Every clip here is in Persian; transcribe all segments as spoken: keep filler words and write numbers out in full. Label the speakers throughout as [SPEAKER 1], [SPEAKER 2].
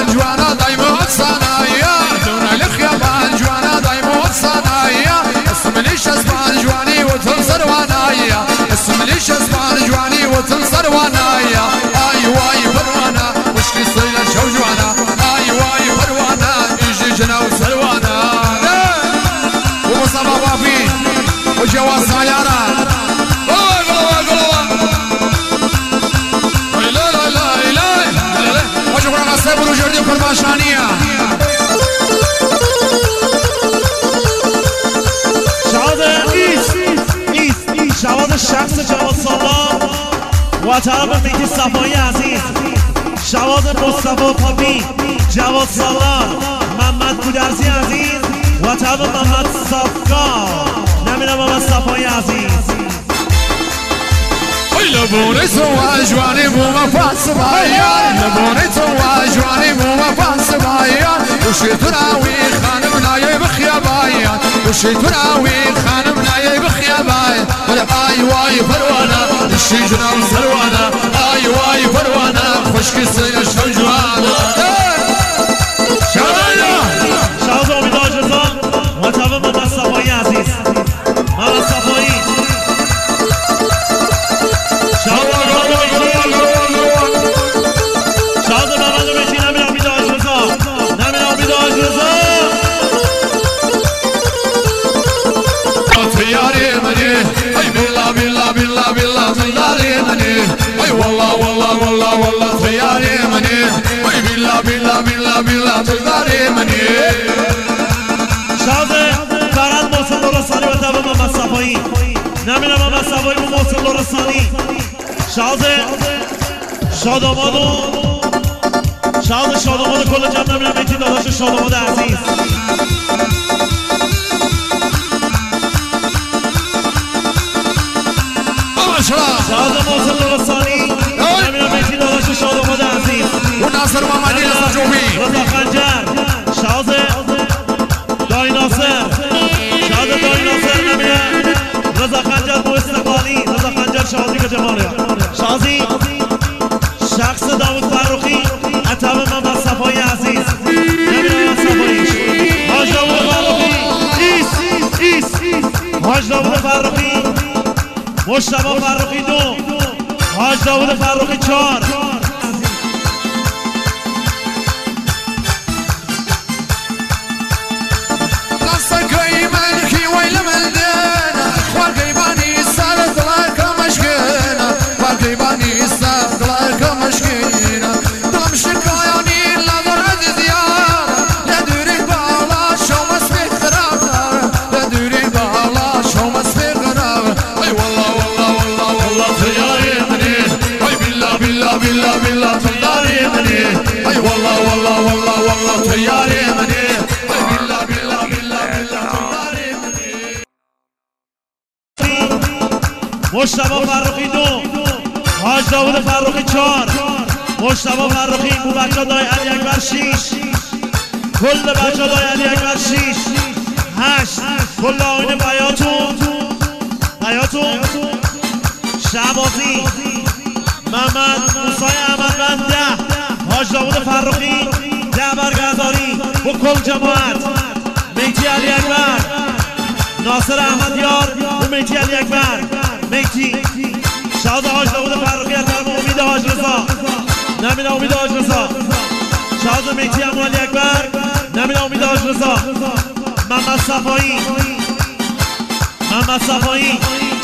[SPEAKER 1] جوانا دايما صنايا دونا الخيابان جوانا دايما صنايا اسم ليش اسبان جواني وتنصر وانايا اسم ليش اسبان جواني وتنصر وانايا اي واي فروانا وش يصير شو جوانا اي واي فروانا يجي جنا وسلوانا ومصطفى وافي وجواز سيارة وشكرا السيب والجردي وكربان شانية
[SPEAKER 2] شعاد إيس إيس إيس شعاد الشخص جواد صلاح وطرف مهدی صفایی عزیز شعاد مصطفى پاپی جواد صلاح محمد گودرزی عزیز و طرف محمد صفکار نمیرم محمد صفایی عزیز
[SPEAKER 1] لبوني سوا جواني مو مفاس بايا لبوني سوا جواني مو مفاس بايا وشي تراوي خانم نايي بخيا بايا وشي تراوي خانم نايي بخيا بايا اي واي فروانا الشجرة وسلوانا اي واي فروانا خشكي سيا شو جوانا شايا
[SPEAKER 2] شاوز امید آجرزان و طبع محمد صفایی عزیز محمد صفایی
[SPEAKER 1] والله والله والله والله خياري مني وي بالله بالله بالله بالله تقدري مني
[SPEAKER 2] شازه فراد محسن لرسانی و طبع محمد صفایی نمیره محمد صفایی و محسن لرسانی شازه شاداماد و شازه شاداماد کل جمع نمیره میتی داداش شاداماد عزیز شازه محسن لرسانی نمیره میتی داداش شاداماد عزیز
[SPEAKER 1] و ناصر محمدی نصرجوبی
[SPEAKER 2] رضا خنجر شازه دای ناصر شازه دای ناصر نمیره رضا خنجر دو استقلالی رضا خنجر شازی که جماله شازی شخص داود فروخی اتبع محمد صفایی عزیز نمیره محمد صفایی حاج داود فروخی ایس ایس حاج داود فروخی مجتبی فروخی دو حاج داود فروخی چهار
[SPEAKER 1] بالله بالله تقدري مني اي والله والله والله والله تياري مني اي بالله بالله بالله بالله تقدري مني
[SPEAKER 2] مجتبی فروخی دو حاج داود فروخی چهار مجتبی فروخی بو بچه دای علی اکبر شیش کل بچه دای علی اکبر شیش هشت کل آینه بیاتون بیاتون شعبازی محمد موسای احمدوند ده حاج داود فروخی ده برگرداری با کل جماعت مهدی علی اکبر ناصر احمدیار و مهدی علی اکبر مهدی شاد حاج داود فروخی از طرف امید حاج رضا نمیره امید حاج رضا شاد مهدی عمو علی اکبر نمیره امید حاج رضا محمد صفایی محمد صفایی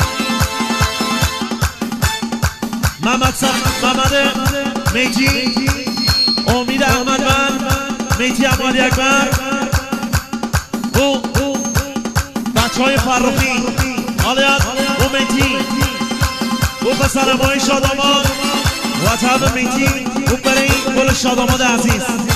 [SPEAKER 2] محمد صف محمد مهدی امید احمدوند مهدی عمو علی اکبر او بچه های فروخی حالیت او مهدی او پسر مای شاداماد و طبع مهدی او برای گل شاداماد عزیز